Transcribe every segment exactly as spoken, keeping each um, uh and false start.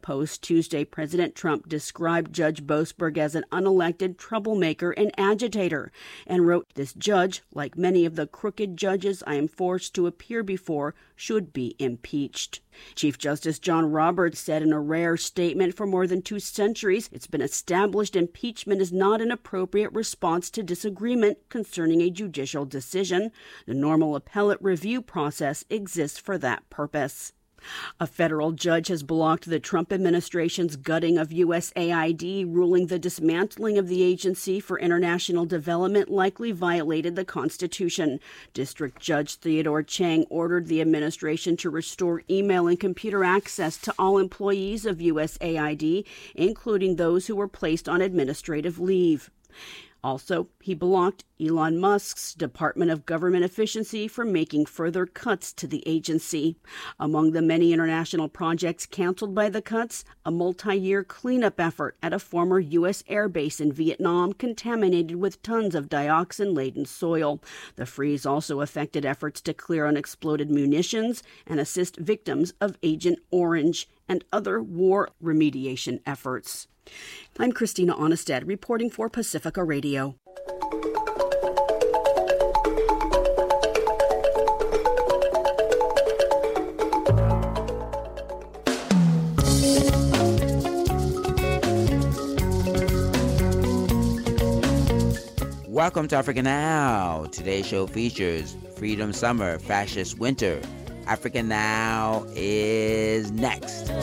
Post Tuesday, President Trump described Judge Boasberg as an unelected troublemaker and agitator, and wrote, "This judge, like many of the crooked judges I am forced to appear before, should be impeached." Chief Justice John Roberts said in a rare statement, "For more than two centuries, it's been established impeachment is not an appropriate response to disagreement concerning a judicial decision. The normal appellate review process exists for that purpose." A federal judge has blocked the Trump administration's gutting of U S A I D, ruling the dismantling of the Agency for International Development likely violated the Constitution. District Judge Theodore Chang ordered the administration to restore email and computer access to all employees of U S A I D, including those who were placed on administrative leave. Also, he blocked Elon Musk's Department of Government Efficiency from making further cuts to the agency. Among the many international projects canceled by the cuts, a multi-year cleanup effort at a former U S air base in Vietnam contaminated with tons of dioxin-laden soil. The freeze also affected efforts to clear unexploded munitions and assist victims of Agent Orange and other war remediation efforts. I'm Christina Onestad, reporting for Pacifica Radio. Welcome to Africa Now. Today's show features Freedom Summer, Fascist Winter. Africa Now is next.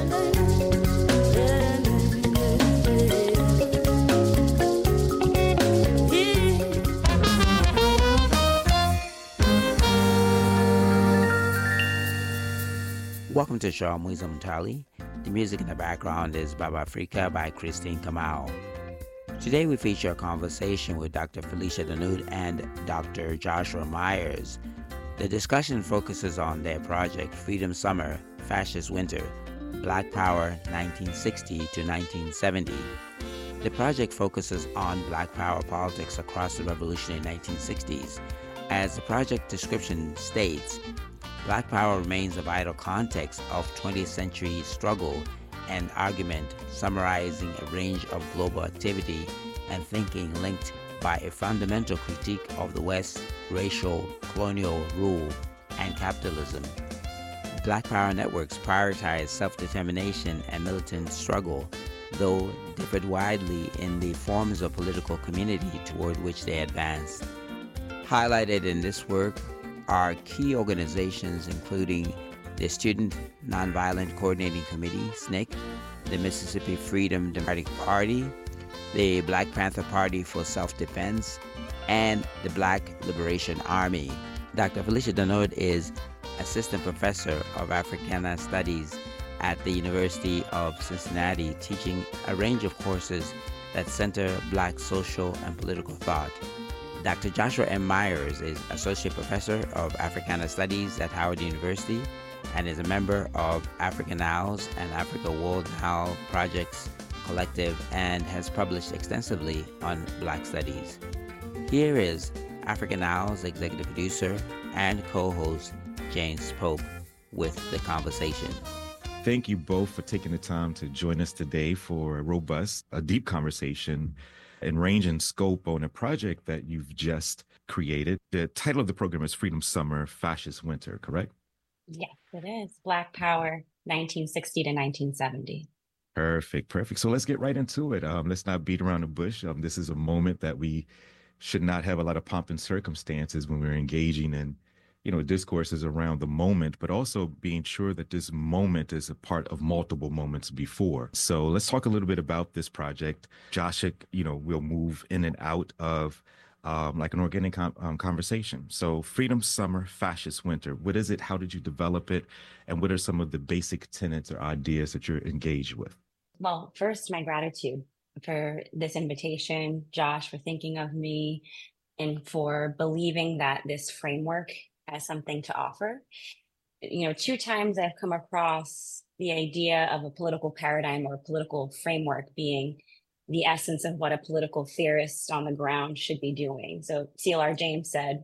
Welcome to the show. I'm Wiza Muntali. The music in the background is Baba Afrika by Christine Kamau. Today we feature a conversation with Doctor Felicia Danud and Doctor Joshua Myers. The discussion focuses on their project Freedom Summer, Fascist Winter, Black Power nineteen sixty to nineteen seventy. The project focuses on Black Power politics across the revolutionary nineteen sixties. As the project description states, Black Power remains a vital context of twentieth century struggle and argument, summarizing a range of global activity and thinking linked by a fundamental critique of the West's racial, colonial rule and capitalism. Black Power networks prioritize self-determination and militant struggle, though differed widely in the forms of political community toward which they advanced. Highlighted in this work are key organizations including the Student Nonviolent Coordinating Committee, S N C C, the Mississippi Freedom Democratic Party, the Black Panther Party for Self-Defense, and the Black Liberation Army. Doctor Felicia Danud is Assistant Professor of Africana Studies at the University of Cincinnati, teaching a range of courses that center Black social and political thought. Doctor Joshua M. Myers is Associate Professor of Africana Studies at Howard University and is a member of Africa Now's and Africa World Now Projects Collective and has published extensively on Black Studies. Here is Africa Now's executive producer and co-host James Pope with the conversation. Thank you both for taking the time to join us today for a robust, a deep conversation and range and scope on a project that you've just created. The title of the program is Freedom Summer, Fascist Winter, correct? Yes, it is. Black Power, nineteen sixty to nineteen seventy. Perfect, perfect. So let's get right into it. Um, let's not beat around the bush. Um, this is a moment that we should not have a lot of pomp and circumstances when we're engaging in, you know, discourses around the moment, but also being sure that this moment is a part of multiple moments before. So let's talk a little bit about this project. Joshua, you know, we'll move in and out of um, like an organic com- um, conversation. So Freedom Summer, Fascist Winter, what is it? How did you develop it? And what are some of the basic tenets or ideas that you're engaged with? Well, first, my gratitude for this invitation, Josh, for thinking of me and for believing that this framework has something to offer. You know, two times I've come across the idea of a political paradigm or a political framework being the essence of what a political theorist on the ground should be doing. So C L R James said,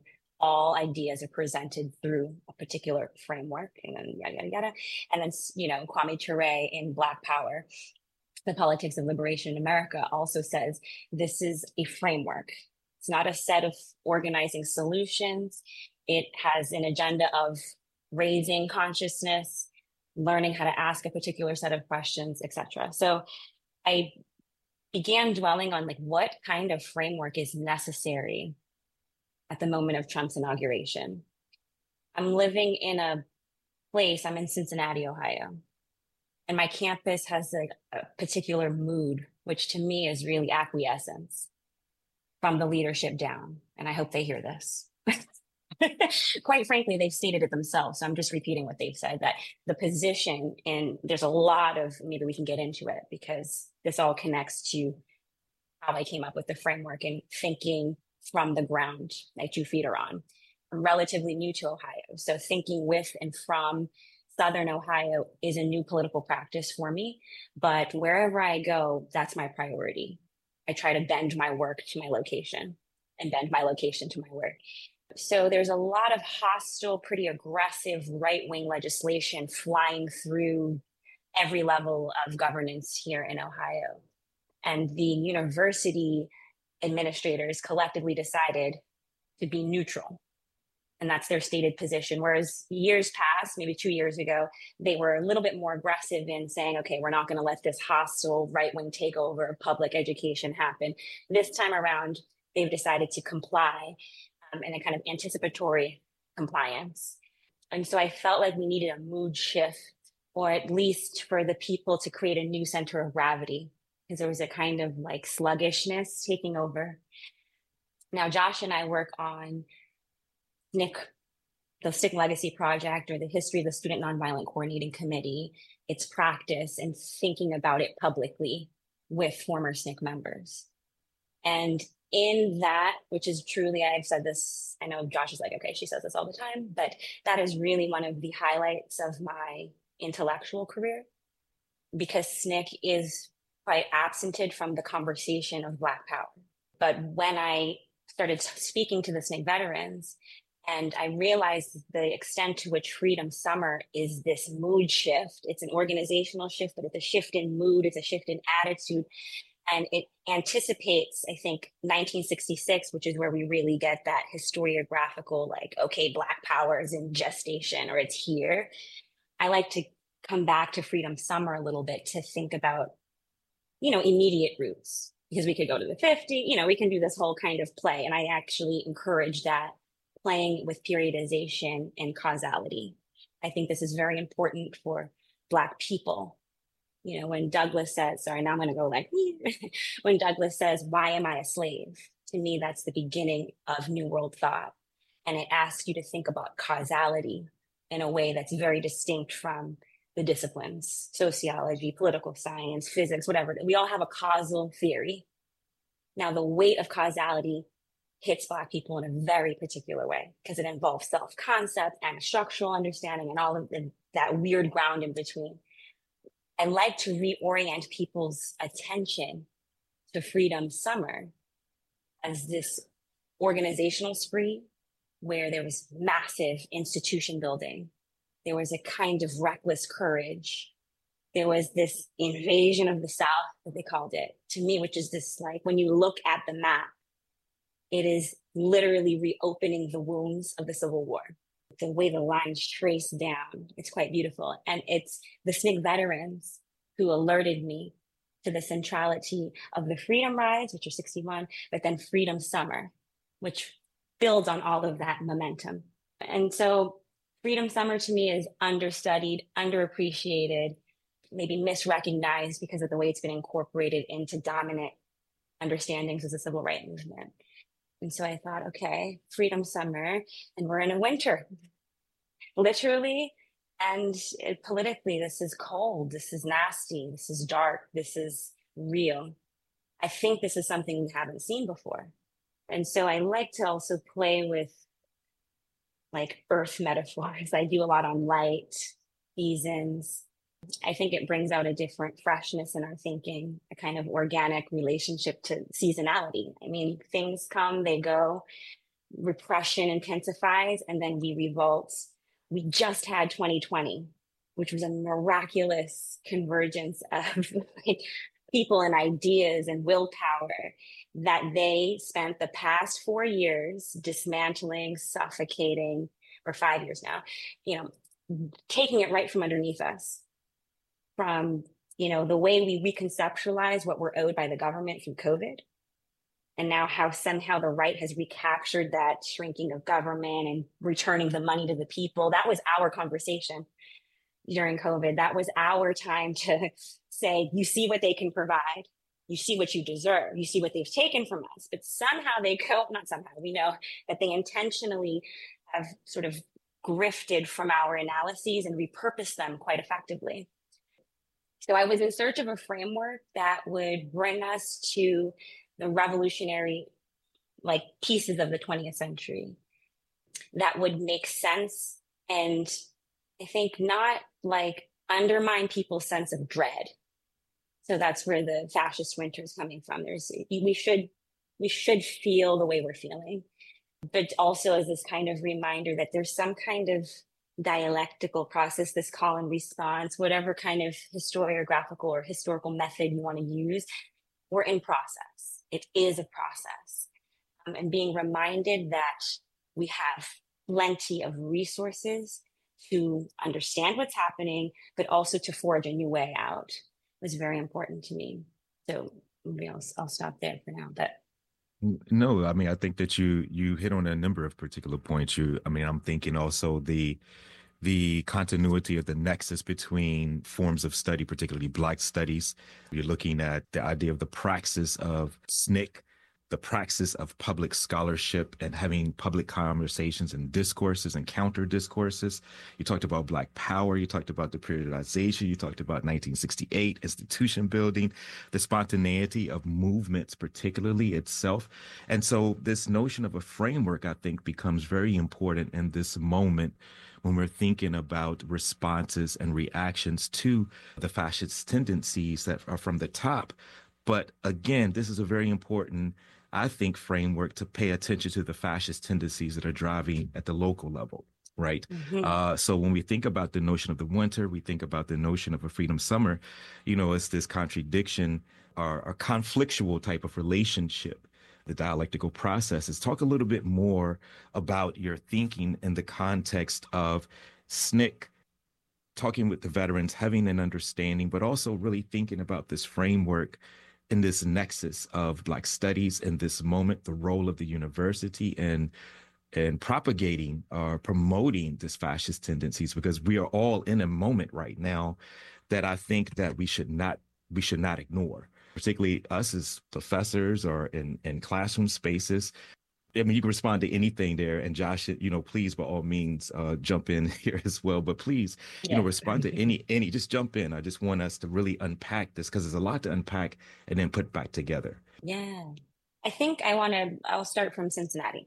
all ideas are presented through a particular framework, and then yada, yada, yada. And then, you know, Kwame Ture in Black Power, The Politics of Liberation in America, also says this is a framework. It's not a set of organizing solutions. It has an agenda of raising consciousness, learning how to ask a particular set of questions, et cetera. So I began dwelling on like what kind of framework is necessary at the moment of Trump's inauguration. I'm living in a place, I'm in Cincinnati, Ohio, and my campus has like a particular mood, which to me is really acquiescence from the leadership down. And I hope they hear this. Quite frankly, they've stated it themselves. So I'm just repeating what they've said, that the position, and there's a lot of, maybe we can get into it because this all connects to how I came up with the framework and thinking from the ground that two feet are on. I'm relatively new to Ohio. So thinking with and from Southern Ohio is a new political practice for me. But wherever I go, that's my priority. I try to bend my work to my location and bend my location to my work. So there's a lot of hostile, pretty aggressive right-wing legislation flying through every level of governance here in Ohio. And the university administrators collectively decided to be neutral. And that's their stated position. Whereas years past, maybe two years ago, they were a little bit more aggressive in saying, okay, we're not going to let this hostile right-wing takeover of public education happen. This time around, they've decided to comply um, in a kind of anticipatory compliance. And so I felt like we needed a mood shift, or at least for the people to create a new center of gravity, because there was a kind of like sluggishness taking over. Now, Josh and I work on S N C, the S N C Legacy Project, or the History of the Student Nonviolent Coordinating Committee, its practice, and thinking about it publicly with former S N C members. And in that, which is truly, I've said this, I know Josh is like, okay, she says this all the time, but that is really one of the highlights of my intellectual career, because S N C is quite absented from the conversation of Black Power. But when I started speaking to the S N C veterans, and I realized the extent to which Freedom Summer is this mood shift. It's an organizational shift, but it's a shift in mood, it's a shift in attitude. And it anticipates, I think, nineteen sixty-six, which is where we really get that historiographical, like, okay, Black Power is in gestation, or it's here. I like to come back to Freedom Summer a little bit to think about, you know, immediate roots, because we could go to the fifties, you know, we can do this whole kind of play. And I actually encourage that, playing with periodization and causality. I think this is very important for Black people. You know, when Douglass says, sorry, now I'm going to go like, when Douglass says, why am I a slave? To me, that's the beginning of New World thought. And it asks you to think about causality in a way that's very distinct from the disciplines, sociology, political science, physics, whatever. We all have a causal theory. Now, the weight of causality hits Black people in a very particular way, because it involves self-concept and structural understanding and all of the, that weird ground in between. I like to reorient people's attention to Freedom Summer as this organizational spree where there was massive institution building. There was a kind of reckless courage. There was this invasion of the South, that they called it, to me, which is this, like, when you look at the map, it is literally reopening the wounds of the Civil War. The way the lines trace down, it's quite beautiful. And it's the S N C veterans who alerted me to the centrality of the Freedom Rides, which are sixty-one, but then Freedom Summer, which builds on all of that momentum. And so Freedom Summer to me is understudied, underappreciated, maybe misrecognized because of the way it's been incorporated into dominant understandings of the civil rights movement. And so I thought, okay, Freedom Summer, and we're in a winter, literally and politically. This is cold, this is nasty, this is dark, this is real. I think this is something we haven't seen before. And so I like to also play with like earth metaphors. I do a lot on light, seasons. I think it brings out a different freshness in our thinking, a kind of organic relationship to seasonality. I mean, things come, they go. repression intensifies and then we revolt. We just had twenty twenty, which was a miraculous convergence of like, people and ideas and willpower that they spent the past four years dismantling, suffocating, or five years now, you know, taking it right from underneath us, from, you know, the way we reconceptualize what we're owed by the government through COVID. And now how somehow the right has recaptured that shrinking of government and returning the money to the people. That was our conversation during COVID. That was our time to say, you see what they can provide. You see what you deserve. You see what they've taken from us. But somehow they go, not somehow, we know that they intentionally have sort of grifted from our analyses and repurposed them quite effectively. So I was in search of a framework that would bring us to the revolutionary like pieces of the twentieth century that would make sense and I think not like undermine people's sense of dread. So that's where the fascist winter is coming from. There's we should we should feel the way we're feeling, but also as this kind of reminder that there's some kind of dialectical process, this call and response, whatever kind of historiographical or historical method you want to use, we're in process. It is a process. Um, and being reminded that we have plenty of resources to understand what's happening, but also to forge a new way out was very important to me. So maybe I'll, I'll stop there for now. But no, I mean, I think that you you hit on a number of particular points. You, I mean, I'm thinking also the the continuity of the nexus between forms of study, particularly Black studies. You're looking at the idea of the praxis of S N C C, the praxis of public scholarship and having public conversations and discourses and counter discourses. You talked about Black power. You talked about the periodization. You talked about nineteen sixty-eight, institution building, the spontaneity of movements, particularly itself. And so this notion of a framework, I think, becomes very important in this moment when we're thinking about responses and reactions to the fascist tendencies that are from the top. But again, this is a very important, I think, framework to pay attention to the fascist tendencies that are driving at the local level, right? Mm-hmm. Uh, so when we think about the notion of the winter, we think about the notion of a freedom summer, you know, it's this contradiction or, or conflictual type of relationship, the dialectical processes. Talk a little bit more about your thinking in the context of S N C C, talking with the veterans, having an understanding, but also really thinking about this framework in this nexus of Black studies in this moment, the role of the university in, in propagating or promoting this fascist tendencies, because we are all in a moment right now that I think that we should not we should not ignore, particularly us as professors or in, in classroom spaces. I mean, you can respond to anything there. And Josh, you know, please, by all means, uh, jump in here as well. But please, yeah. you know, respond to any, any, just jump in. I just want us to really unpack this because there's a lot to unpack and then put back together. Yeah. I think I want to, I'll start from Cincinnati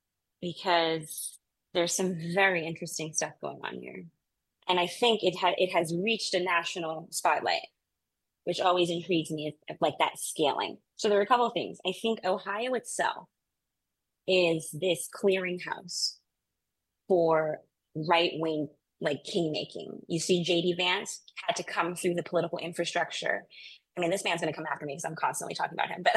because there's some very interesting stuff going on here. And I think it had, it has reached a national spotlight, which always intrigues me, like that scaling. So there are a couple of things. I think Ohio itself is this clearinghouse for right-wing like kingmaking. You see J D Vance had to come through the political infrastructure. I mean, this man's going to come after me because I'm constantly talking about him,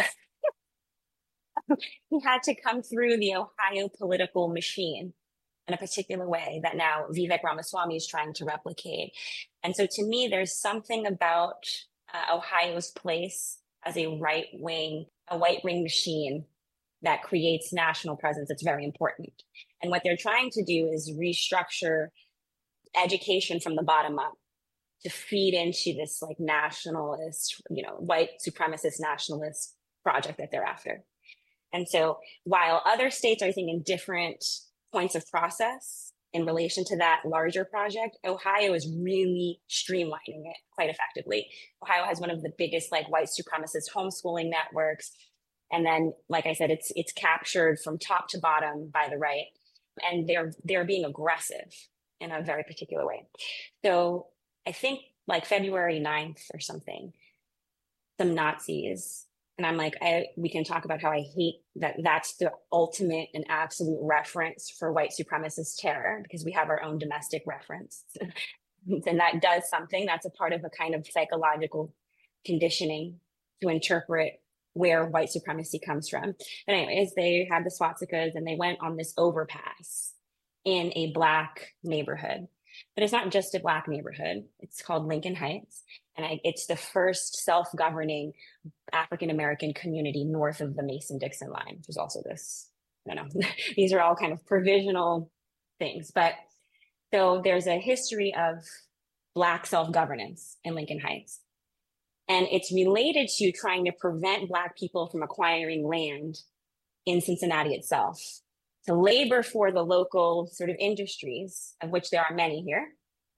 but he had to come through the Ohio political machine in a particular way that now Vivek Ramaswamy is trying to replicate. And so to me, there's something about uh, Ohio's place as a right-wing, a right-wing machine that creates national presence. It's very important. And what they're trying to do is restructure education from the bottom up to feed into this like nationalist, you know, white supremacist nationalist project that they're after. And so while other states are, I think, in different points of process in relation to that larger project, Ohio is really streamlining it quite effectively. Ohio has one of the biggest like white supremacist homeschooling networks. And then, like I said, it's it's captured from top to bottom by the right. And they're they're being aggressive in a very particular way. So I think like February ninth or something, some Nazis And I'm like, I, we can talk about how I hate that that's the ultimate and absolute reference for white supremacist terror, because we have our own domestic reference. And that does something. That's a part of a kind of psychological conditioning to interpret where white supremacy comes from. But anyways, they had the swastikas and they went on this overpass in a Black neighborhood. But it's not just a Black neighborhood. It's called Lincoln Heights. And I, it's the first self-governing African-American community north of the Mason-Dixon line, which is also this, I don't know, these are all kind of provisional things. But so there's a history of Black self-governance in Lincoln Heights. And it's related to trying to prevent Black people from acquiring land in Cincinnati itself, to labor for the local sort of industries, of which there are many here,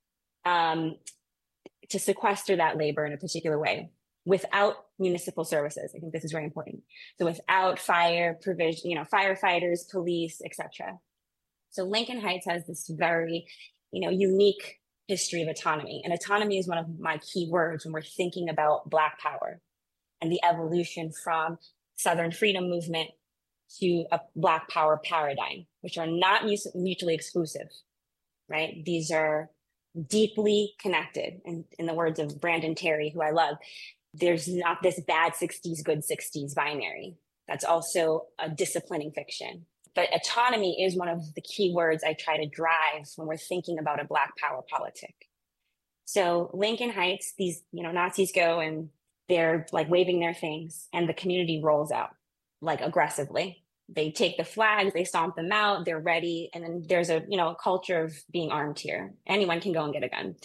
um, to sequester that labor in a particular way without municipal services. I think this is very important. So without fire provision, you know, firefighters, police, et cetera. So Lincoln Heights has this very, you know, unique history of autonomy. And autonomy is one of my key words when we're thinking about Black power and the evolution from Southern freedom movement to a Black power paradigm, which are not mutually exclusive, right? These are deeply connected. And in the words of Brandon Terry, who I love, there's not this bad sixties, good sixties binary. That's also a disciplining fiction. But autonomy is one of the key words I try to drive when we're thinking about a Black power politic. So Lincoln Heights, these, you know, Nazis go and they're like waving their things and the community rolls out like aggressively. They take the flags, they stomp them out, they're ready. And then there's a, you know, a culture of being armed here. Anyone can go and get a gun,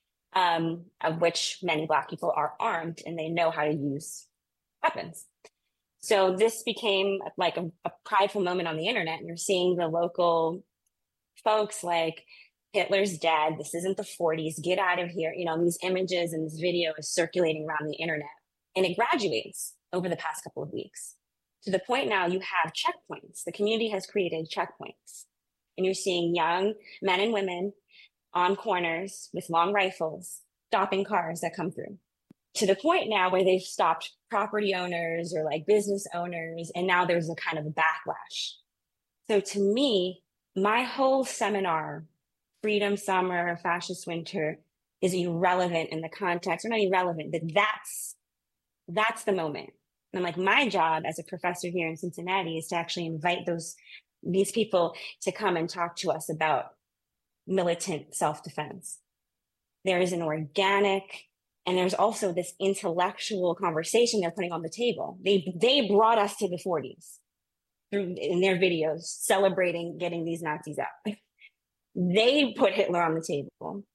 um, of which many Black people are armed and they know how to use weapons. So this became like a, a prideful moment on the internet. And you're seeing the local folks like, Hitler's dead, this isn't the forties, get out of here. You know, these images and this video is circulating around the internet. And it graduates over the past couple of weeks. To the point now you have checkpoints. The community has created checkpoints. And you're seeing young men and women on corners with long rifles, stopping cars that come through. To the point now where they've stopped property owners or like business owners, and now there's a kind of a backlash. So to me, my whole seminar, Freedom Summer, Fascist Winter, is irrelevant in the context, or not irrelevant, but that's, that's the moment. And like my job as a professor here in Cincinnati is to actually invite those, these people to come and talk to us about militant self-defense. There is an organic, and there's also this intellectual conversation they're putting on the table. They, they brought us to the forties through in their videos, celebrating getting these Nazis out. They put Hitler on the table.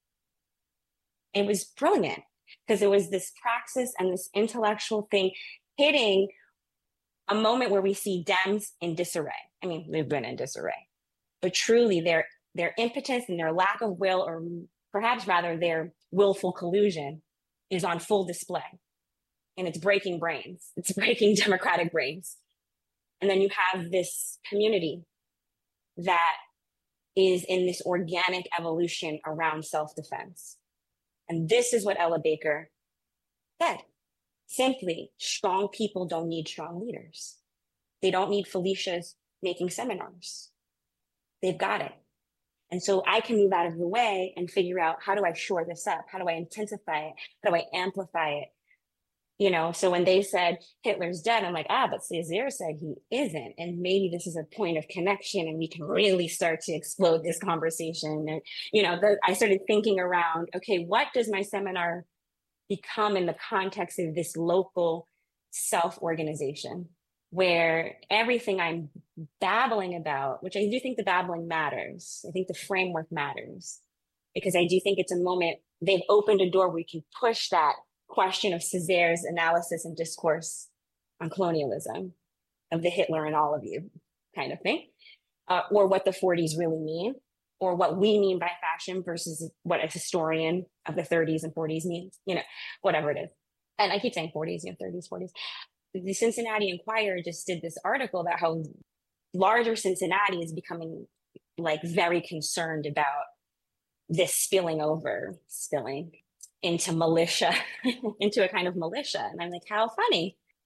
It was brilliant because it was this praxis and this intellectual thing hitting a moment where we see Dems in disarray. I mean, they've been in disarray, but truly their, their impotence and their lack of will, or perhaps rather their willful collusion, is on full display. And it's breaking brains. It's breaking democratic brains. And then you have this community that is in this organic evolution around self-defense. And this is what Ella Baker said. Simply, strong people don't need strong leaders. They don't need Felicia's making seminars. They've got it. And so I can move out of the way and figure out, how do I shore this up? How do I intensify it? How do I amplify it? You know, so when they said Hitler's dead, I'm like, ah, but Césaire said he isn't. And maybe this is a point of connection and we can really start to explode this conversation. And, you know, the, I started thinking around, okay, what does my seminar become in the context of this local self-organization, where everything I'm babbling about, which I do think the babbling matters. I think the framework matters, because I do think it's a moment, they've opened a door where we can push that question of Césaire's analysis and discourse on colonialism, of the Hitler in all of you kind of thing, uh, or what the forties really mean, or what we mean by fashion versus what a historian of the thirties and forties means, you know, whatever it is. And I keep saying forties, you know, thirties, forties. The Cincinnati Enquirer just did this article about how larger Cincinnati is becoming like very concerned about this spilling over, spilling into militia, into a kind of militia. And I'm like, how funny.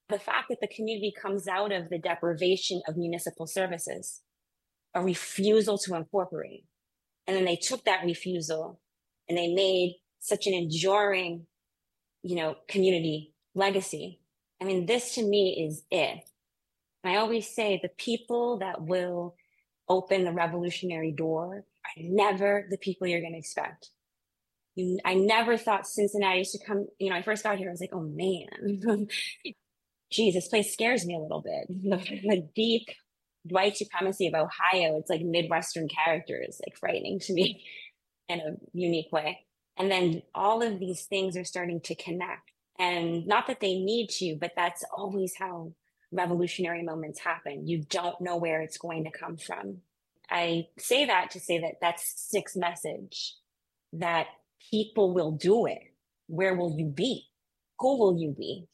The fact that the community comes out of the deprivation of municipal services, a refusal to incorporate, and then they took that refusal and they made such an enduring, you know, community legacy. I mean, this to me is it. And I always say the people that will open the revolutionary door are never the people you're going to expect. You, I never thought Cincinnati used to come, you know, I first got here, I was like, oh man, geez, this place scares me a little bit. The, the deep white supremacy of Ohio, it's like Midwestern characters, like frightening to me in a unique way. And then all of these things are starting to connect. And not that they need to, but that's always how revolutionary moments happen. You don't know where it's going to come from. I say that to say that that's S N CC's message, that people will do it. Where will you be? Who will you be?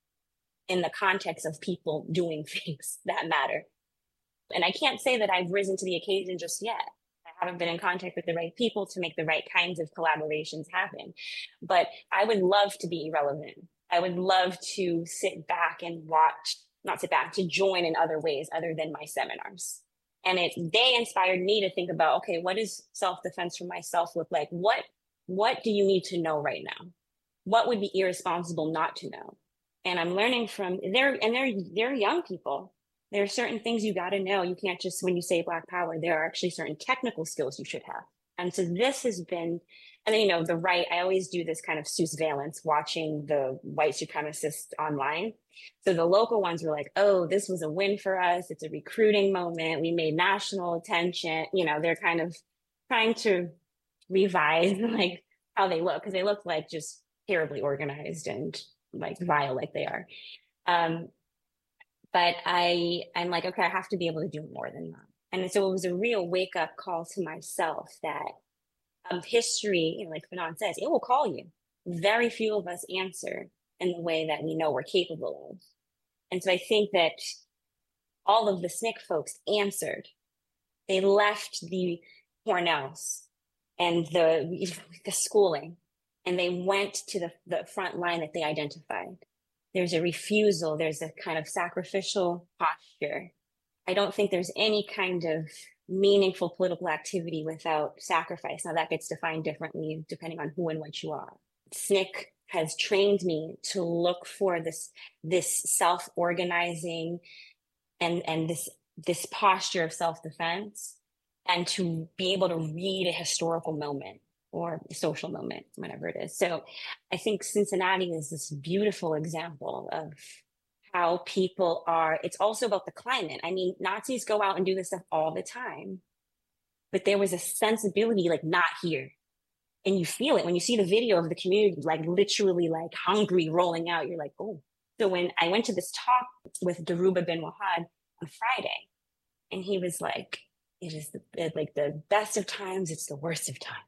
In the context of people doing things that matter. And I can't say that I've risen to the occasion just yet. I haven't been in contact with the right people to make the right kinds of collaborations happen. But I would love to be irrelevant. I would love to sit back and watch, not sit back, to join in other ways other than my seminars. And it, they inspired me to think about, okay, what does self-defense for myself look like? What, what do you need to know right now? What would be irresponsible not to know? And I'm learning from, they're, and they're, they're young people. There are certain things you got to know. You can't just, when you say Black Power, there are actually certain technical skills you should have. And so this has been, and then, you know, the right, I always do this kind of surveillance, watching the white supremacists online. So the local ones were like, oh, this was a win for us. It's a recruiting moment. We made national attention. You know, they're kind of trying to revise like how they look, because they look like just terribly organized and like vile like they are. Um, But I, I'm like, okay, I have to be able to do more than that. And so it was a real wake up call to myself that um, history, you know, like Fanon says, it will call you. Very few of us answer in the way that we know we're capable of. And so I think that all of the S N C C folks answered. They left the Cornells and the, the schooling, and they went to the, the front line that they identified. There's a refusal, there's a kind of sacrificial posture. I don't think there's any kind of meaningful political activity without sacrifice. Now that gets defined differently depending on who and what you are. S N C C has trained me to look for this, this self-organizing and, and this, this posture of self-defense, and to be able to read a historical moment or social moment, whatever it is. So I think Cincinnati is this beautiful example of how people are, it's also about the climate. I mean, Nazis go out and do this stuff all the time, but there was a sensibility like not here. And you feel it when you see the video of the community, like literally like hungry rolling out, you're like, oh. So when I went to this talk with Daruba bin Wahad on Friday, and he was like, it is the, like the best of times, it's the worst of times.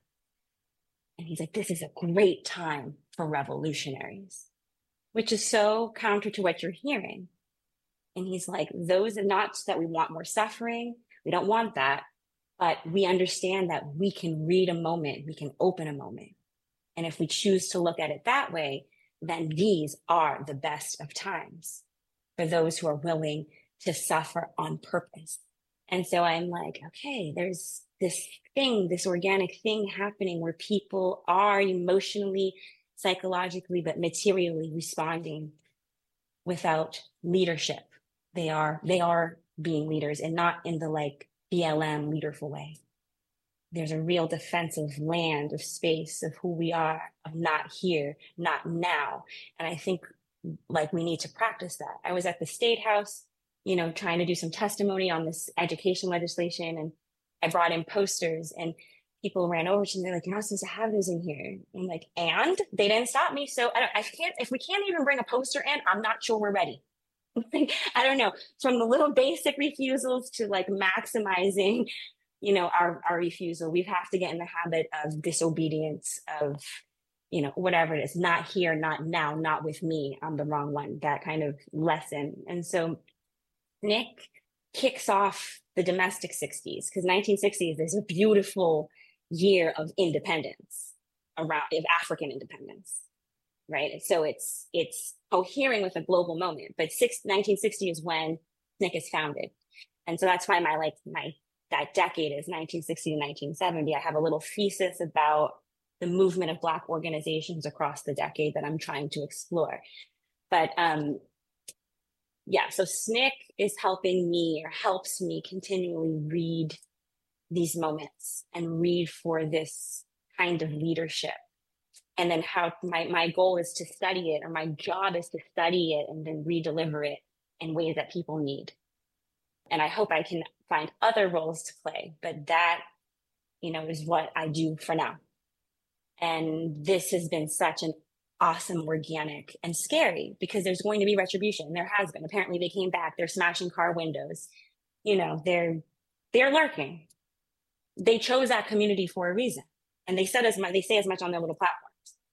And he's like, this is a great time for revolutionaries, which is so counter to what you're hearing. And he's like, those are not that we want more suffering. We don't want that. But we understand that we can read a moment, we can open a moment. And if we choose to look at it that way, then these are the best of times for those who are willing to suffer on purpose. And so I'm like, okay, there's this thing, this organic thing happening where people are emotionally, psychologically, but materially responding without leadership. They are, they are being leaders, and not in the like B L M leaderful way. There's a real defense of land, of space, of who we are, of not here, not now. And I think like we need to practice that. I was at the State House, you know, trying to do some testimony on this education legislation, and I brought in posters, and people ran over to me. They're like, "You're not supposed to have those in here." I'm like, and they didn't stop me. So I don't, I can't, if we can't even bring a poster in, I'm not sure we're ready. I don't know, from the little basic refusals to like maximizing, you know, our, our refusal. We have to get in the habit of disobedience, of, you know, whatever it is, not here, not now, not with me, I'm the wrong one, that kind of lesson. And so Nick kicks off the domestic sixties, because nineteen sixties is a beautiful year of independence, around of African independence, right? And so it's, it's cohering with a global moment. But six, nineteen sixty is when S N C C is founded. And so that's why my, like, my, that decade is nineteen sixty to nineteen seventy. I have a little thesis about the movement of Black organizations across the decade that I'm trying to explore. But um, yeah, so S N C C is helping me, or helps me continually read these moments and read for this kind of leadership. And then how my, my goal is to study it, or my job is to study it and then re-deliver it in ways that people need. And I hope I can find other roles to play, but that, you know, is what I do for now. And this has been such an awesome, organic, and scary, because there's going to be retribution. There has been. Apparently they came back, they're smashing car windows. You know, they're, they're lurking. They chose that community for a reason. And they said as much, they say as much on their little platforms.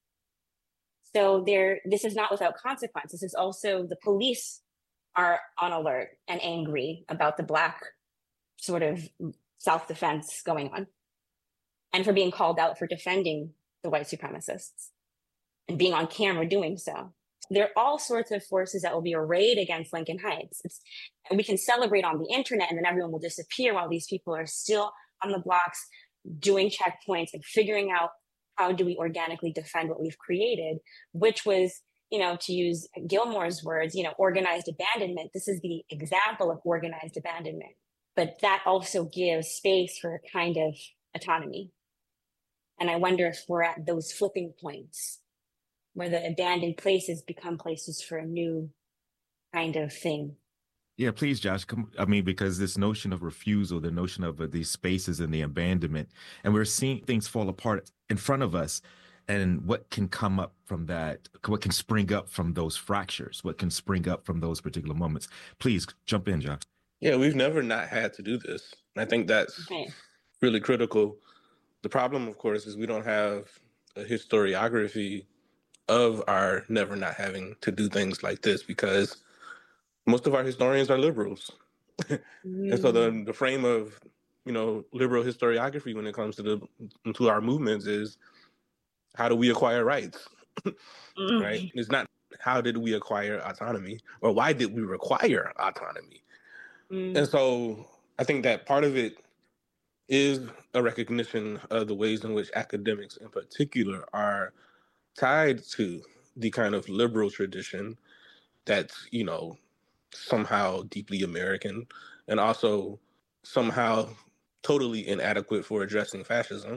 So there, this is not without consequence. This is also, the police are on alert and angry about the Black sort of self-defense going on, and for being called out for defending the white supremacists and being on camera doing so. There are all sorts of forces that will be arrayed against Lincoln Heights. It's, and we can celebrate on the internet, and then everyone will disappear while these people are still on the blocks doing checkpoints and figuring out how do we organically defend what we've created, which was, you know, to use Gilmore's words, you know, organized abandonment. This is the example of organized abandonment. But that also gives space for a kind of autonomy. And I wonder if we're at those flipping points where the abandoned places become places for a new kind of thing. Yeah, please, Josh. Come, I mean, because this notion of refusal, the notion of uh, these spaces and the abandonment, and we're seeing things fall apart in front of us. And what can come up from that? What can spring up from those fractures? What can spring up from those particular moments? Please jump in, Josh. Yeah, we've never not had to do this. I think that's okay. Really critical. The problem, of course, is we don't have a historiography of our never not having to do things like this, because most of our historians are liberals. mm. And so the the frame of, you know, liberal historiography when it comes to the to our movements is, how do we acquire rights? mm. Right? It's not how did we acquire autonomy, or why did we require autonomy? Mm. And so I think that part of it is a recognition of the ways in which academics in particular are tied to the kind of liberal tradition that's, you know, somehow deeply American, and also somehow totally inadequate for addressing fascism.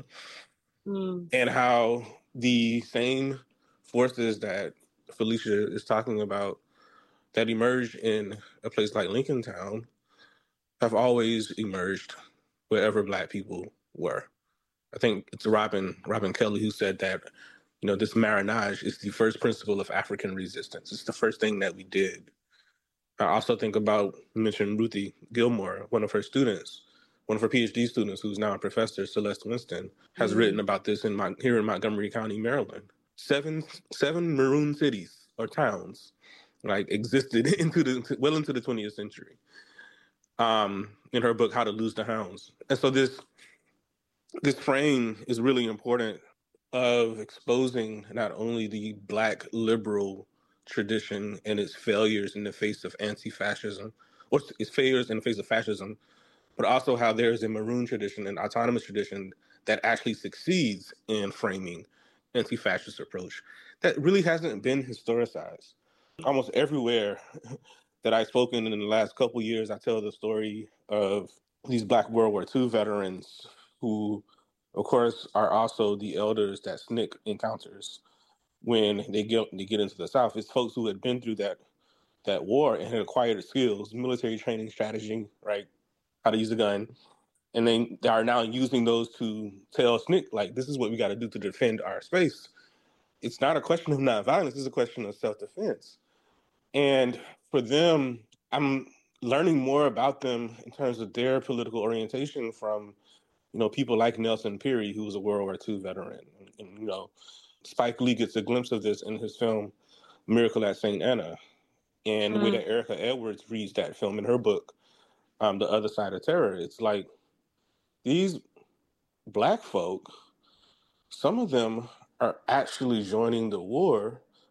Mm. And how the same forces that Felicia is talking about that emerged in a place like Lincoln Town have always emerged wherever Black people were. I think it's Robin Robin Kelly who said that, you know, this marronage is the first principle of African resistance. It's the first thing that we did. I also think about, mentioned Ruthie Gilmore, one of her students, one of her PhD students, who's now a professor, Celeste Winston, has mm-hmm. written about this in my, here in Montgomery County, Maryland. Seven seven maroon cities or towns, like, existed into the well into the twentieth century. Um, in her book, How to Lose the Hounds. And so this this frame is really important of exposing not only the Black liberal tradition and its failures in the face of anti-fascism, or its failures in the face of fascism, but also how there is a maroon tradition, an autonomous tradition that actually succeeds in framing anti-fascist approach that really hasn't been historicized. Almost everywhere that I've spoken in the last couple of years, I tell the story of these Black World War Two veterans who, of course, are also the elders that S N C C encounters when they get they get into the South. It's folks who had been through that that war and had acquired skills, military training, strategy, right, how to use a gun, and they, they are now using those to tell S N C C, like, this is what we got to do to defend our space. It's not a question of nonviolence; it's a question of self-defense. And for them, I'm learning more about them in terms of their political orientation from, you know, people like Nelson Peary, who was a World War Two veteran. And, and, you know, Spike Lee gets a glimpse of this in his film Miracle at Saint Anna, and mm. the way that Erica Edwards reads that film in her book, um, The Other Side of Terror. It's like these Black folk, some of them are actually joining the war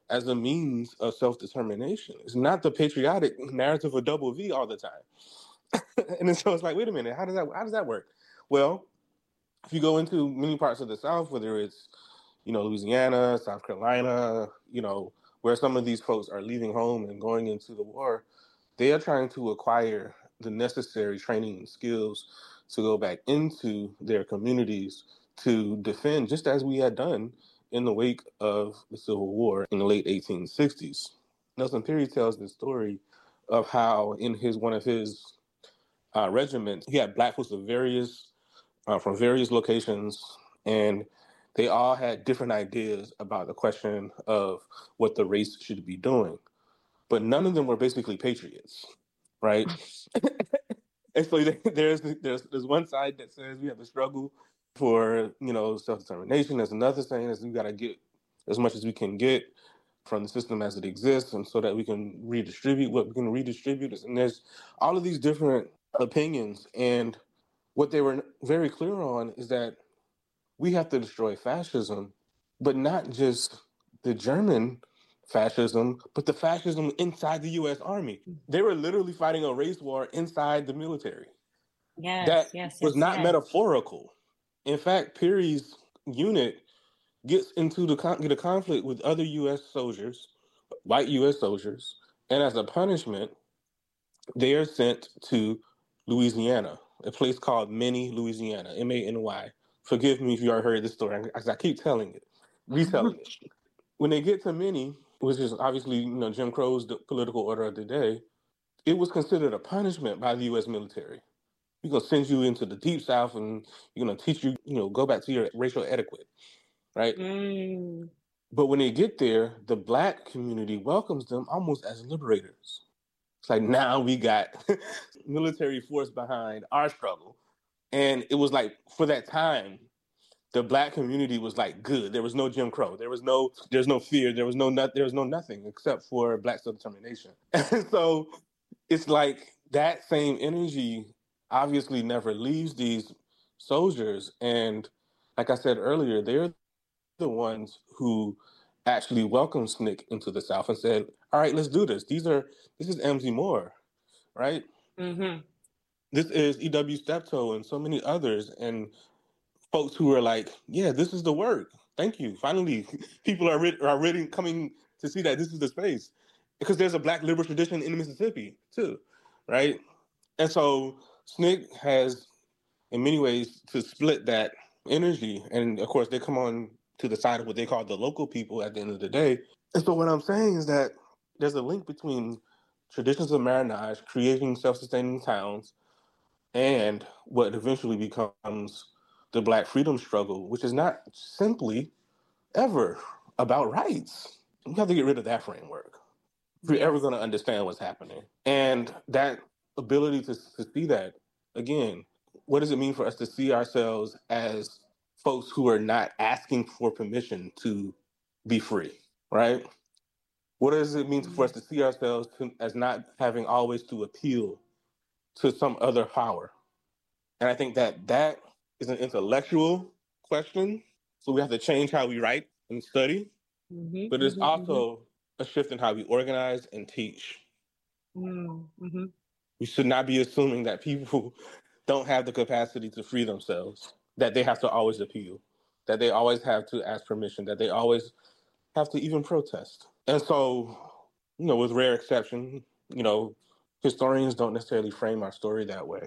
as a means of self-determination. It's not the patriotic narrative of double V all the time. And then so it's like, wait a minute, how does that how does that work? Well, if you go into many parts of the South, whether it's, you know, Louisiana, South Carolina, you know, where some of these folks are leaving home and going into the war, they are trying to acquire the necessary training and skills to go back into their communities to defend, just as we had done in the wake of the Civil War in the late eighteen sixties. Nelson Perry tells the story of how in his one of his uh, regiments, he had black folks of various, uh, from various locations, and they all had different ideas about the question of what the race should be doing. But none of them were basically patriots, right? And so there's, there's there's one side that says we have to struggle for, you know, self-determination. There's another saying is we got to get as much as we can get from the system as it exists, and so that we can redistribute what we can redistribute. And there's all of these different opinions. And what they were very clear on is that we have to destroy fascism, but not just the German fascism, but the fascism inside the U S Army. They were literally fighting a race war inside the military. Yes, that yes, was yes, not yes. metaphorical. In fact, Perry's unit gets into the, con- the conflict with other U S soldiers, white U S soldiers, and as a punishment, they are sent to Louisiana, a place called Many, Louisiana, M A N Y. Forgive me if you already heard this story, because I keep telling it, retelling it. When they get to Many, which is obviously, you know, Jim Crow's the political order of the day, it was considered a punishment by the U S military. We're going to send you into the deep South and you're going to teach you, you know, go back to your racial etiquette, right? Mm. But when they get there, the Black community welcomes them almost as liberators. It's like, now we got military force behind our struggle. And it was like, for that time, the Black community was like good. There was no Jim Crow. There was no, there's no fear. There was no, not, there was no nothing except for Black self-determination. And so it's like that same energy obviously never leaves these soldiers. And like I said earlier, they're the ones who actually welcomed S N C C into the South and said, all right, let's do this. These are, this is M Z Moore, right? Mm-hmm. This is E W Steptoe and so many others. And folks who are like, yeah, this is the work. Thank you. Finally, people are, re- are really coming to see that this is the space. Because there's a Black liberal tradition in Mississippi too, right? And so S N C C has, in many ways, to split that energy. And of course, they come on to the side of what they call the local people at the end of the day. And so what I'm saying is that there's a link between traditions of marronage, creating self-sustaining towns, and what eventually becomes the Black freedom struggle, which is not simply ever about rights. You have to get rid of that framework if you're Yes. ever going to understand what's happening. And that ability to, to see that, again, what does it mean for us to see ourselves as folks who are not asking for permission to be free, right? What does it mean for us to see ourselves to, as not having always to appeal to some other power? And I think that that is an intellectual question. So we have to change how we write and study. Mm-hmm, But it's mm-hmm, also mm-hmm. a shift in how we organize and teach. Mm-hmm. We should not be assuming that people don't have the capacity to free themselves, that they have to always appeal, that they always have to ask permission, that they always have to even protest. And so, you know, with rare exception, you know, historians don't necessarily frame our story that way.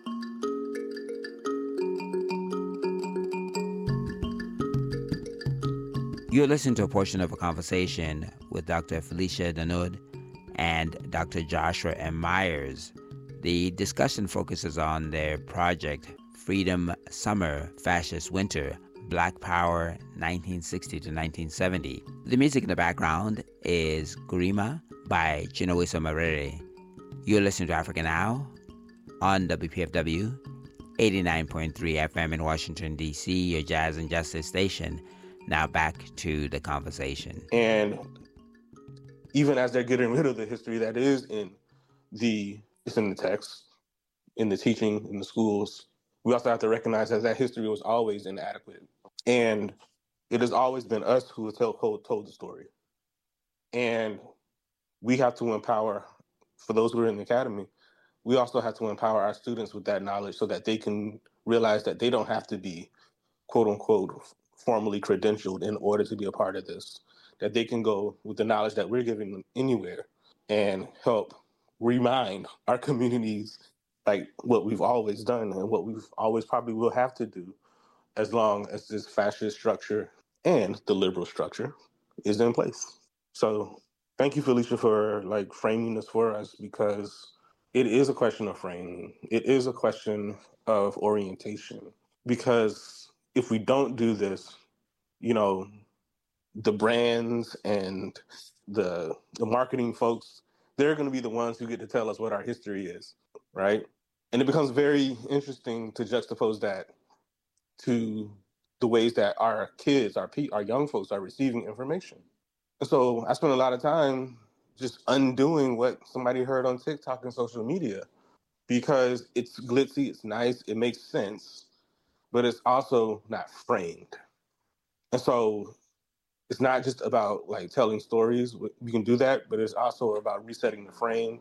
You're listening to a portion of a conversation with Doctor Felicia Danud and Doctor Joshua M. Myers. The discussion focuses on their project, Freedom Summer, Fascist Winter, Black Power nineteen sixty to nineteen seventy. The music in the background is Gurima by Chinawisa Marere. You're listening to Africa Now on W P F W eighty-nine point three F M in Washington, D C, your Jazz and Justice station. Now back to the conversation. And even as they're getting rid of the history that is in the, it's in the text, in the teaching, in the schools, we also have to recognize that that history was always inadequate. And it has always been us who have told, told the story. And we have to empower, for those who are in the academy, we also have to empower our students with that knowledge so that they can realize that they don't have to be, quote unquote, formally credentialed in order to be a part of this, that they can go with the knowledge that we're giving them anywhere and help remind our communities like what we've always done and what we've always probably will have to do as long as this fascist structure and the liberal structure is in place. So thank you, Felicia, for like framing this for us, because it is a question of framing. It is a question of orientation, because if we don't do this, you know, the brands and the the marketing folks, they're going to be the ones who get to tell us what our history is, right? And it becomes very interesting to juxtapose that to the ways that our kids, our our young folks are receiving information. And so I spend a lot of time just undoing what somebody heard on TikTok and social media, because it's glitzy, it's nice, it makes sense, but it's also not framed. And so it's not just about like telling stories. We can do that, but it's also about resetting the frame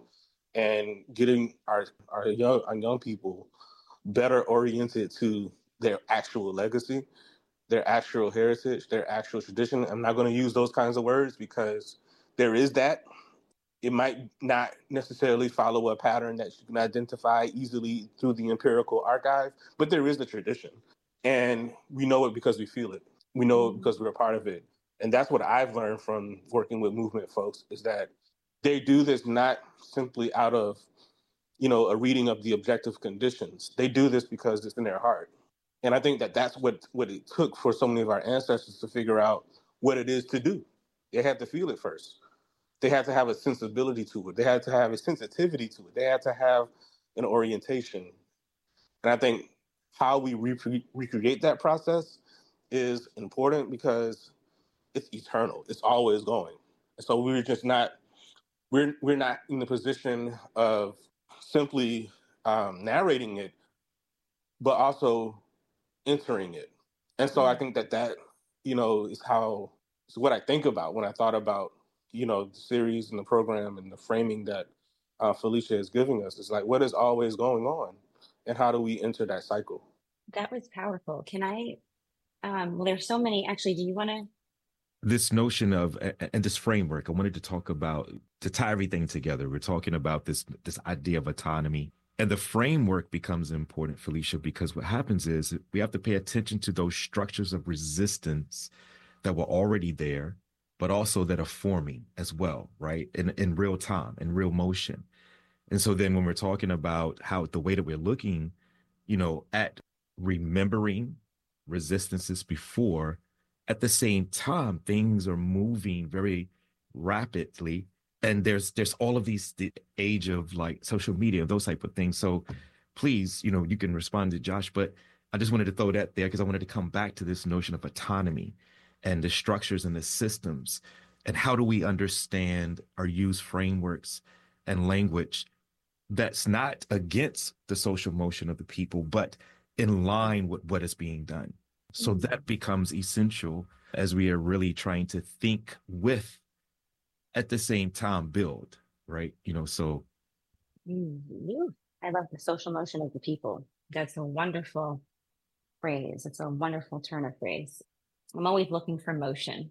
and getting our our young our young people better oriented to their actual legacy, their actual heritage, their actual tradition. I'm not going to use those kinds of words because there is that. It might not necessarily follow a pattern that you can identify easily through the empirical archive, but there is the tradition. And we know it because we feel it. We know it because we're a part of it. And that's what I've learned from working with movement folks, is that they do this not simply out of, you know, a reading of the objective conditions. They do this because it's in their heart. And I think that that's what, what it took for so many of our ancestors to figure out what it is to do. They had to feel it first. They had to have a sensibility to it. They had to have a sensitivity to it. They had to have an orientation. And I think how we re- recreate that process is important because it's eternal. It's always going. And so we're just not, we're, we're not in the position of simply um, narrating it, but also entering it. And so I think that that, you know, is how, it's what I think about when I thought about, you know, the series and the program and the framing that uh, Felicia is giving us. It's like, what is always going on and how do we enter that cycle? That was powerful. Can I, um, well, there's so many, actually, do you want to? This notion of, and this framework, I wanted to talk about, to tie everything together. We're talking about this, this idea of autonomy. And the framework becomes important, Felicia, because what happens is we have to pay attention to those structures of resistance that were already there, but also that are forming as well, right? In, in real time, in real motion. And so then when we're talking about how the way that we're looking, you know, at remembering resistances before, at the same time, things are moving very rapidly. And there's there's all of these, the age of like social media, those type of things. So please, you know, you can respond to Josh, but I just wanted to throw that there because I wanted to come back to this notion of autonomy and the structures and the systems, and how do we understand or use frameworks and language that's not against the social motion of the people, but in line with what is being done. So mm-hmm. that becomes essential as we are really trying to think with, at the same time, build, right? You know, so. Mm-hmm. I love the social motion of the people. That's a wonderful phrase. It's a wonderful turn of phrase. I'm always looking for motion.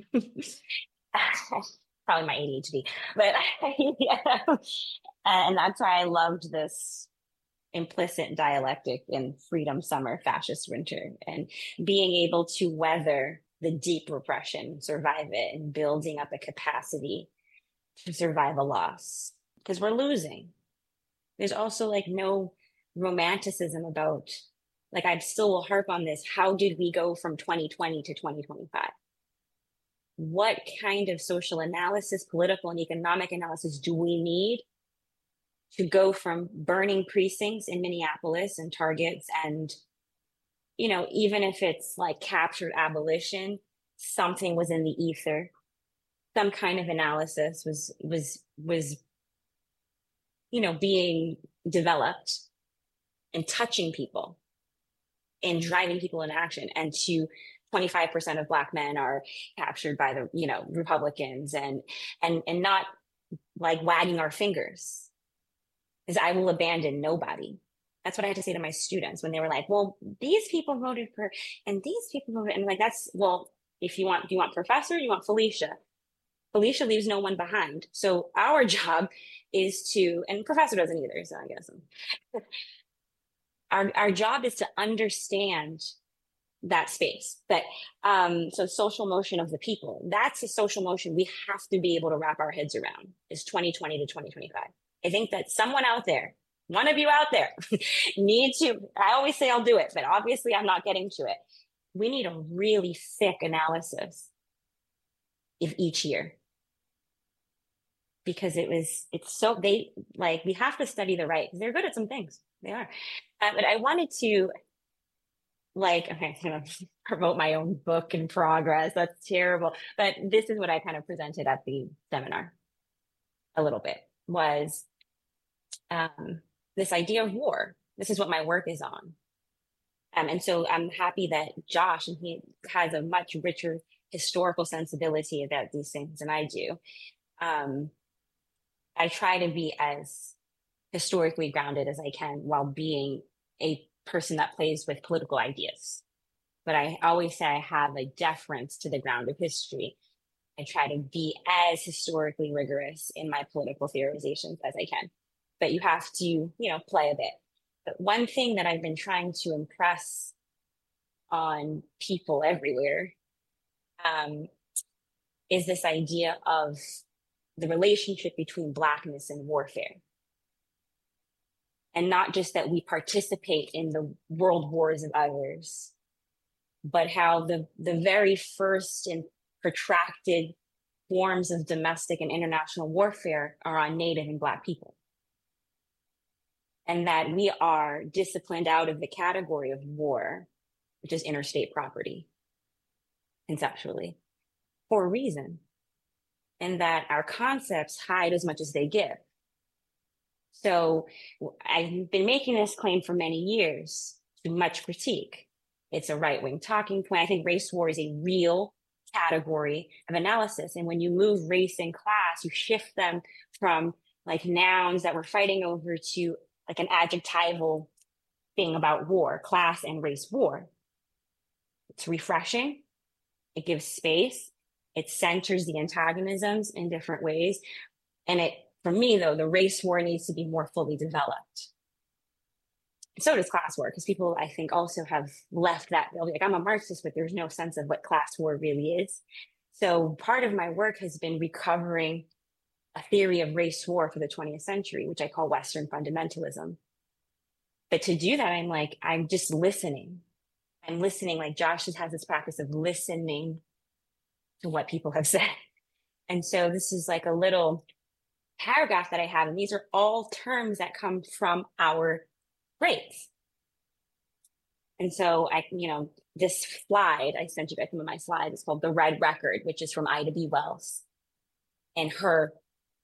Probably my A D H D, but yeah. And that's why I loved this implicit dialectic in Freedom Summer, Fascist Winter, and being able to weather the deep repression, survive it, and building up a capacity to survive a loss, because we're losing. There's also like no romanticism about, like, I still will harp on this. How did we go from twenty twenty to twenty twenty-five? What kind of social analysis, political and economic analysis do we need to go from burning precincts in Minneapolis and targets and, you know, even if it's like captured abolition, something was in the ether. Some kind of analysis was, was, was, you know, being developed and touching people and driving people into action, and to twenty-five percent of Black men are captured by the, you know, Republicans, and and and not like wagging our fingers, is I will abandon nobody. That's what I had to say to my students when they were like, well, these people voted for, and these people voted, and like, that's, well, if you want, do you want Professor, you want Felicia? Felicia leaves no one behind. So our job is to, and Professor doesn't either, so I guess. our, our job is to understand that space. But um, so social motion of the people, that's a social motion we have to be able to wrap our heads around, is twenty twenty to twenty twenty-five. I think that someone out there, one of you out there, need to, I always say I'll do it, but obviously I'm not getting to it. We need a really thick analysis of each year. Because it was, it's so, they, like, we have to study the right, because they're good at some things. They are. Uh, but I wanted to, like, okay, I'm going to promote my own book in progress. That's terrible. But this is what I kind of presented at the seminar a little bit, was um, this idea of war. This is what my work is on. Um, and so I'm happy that Josh, and he has a much richer historical sensibility about these things than I do. Um, I try to be as historically grounded as I can while being a person that plays with political ideas. But I always say I have a deference to the ground of history. I try to be as historically rigorous in my political theorizations as I can. But you have to, you know, play a bit. But one thing that I've been trying to impress on people everywhere um, is this idea of the relationship between Blackness and warfare. And not just that we participate in the world wars of others, but how the, the very first and protracted forms of domestic and international warfare are on Native and Black people. And that we are disciplined out of the category of war, which is interstate property, conceptually, for a reason. And that our concepts hide as much as they give. So I've been making this claim for many years, to much critique. It's a right-wing talking point. I think race war is a real category of analysis. And when you move race and class, you shift them from like nouns that we're fighting over to like an adjectival thing about war, class and race war. It's refreshing. It gives space. It centers the antagonisms in different ways. And it, for me though, the race war needs to be more fully developed. So does class war, because people, I think, also have left that, they'll be like, I'm a Marxist, but there's no sense of what class war really is. So part of my work has been recovering a theory of race war for the twentieth century, which I call Western fundamentalism. But to do that, I'm like, I'm just listening. I'm listening, like Josh has this practice of listening to what people have said. And so this is like a little paragraph that I have, and these are all terms that come from our grades. And so I, you know, this slide, I sent you guys some of my slides, it's called The Red Record, which is from Ida B. Wells. And her,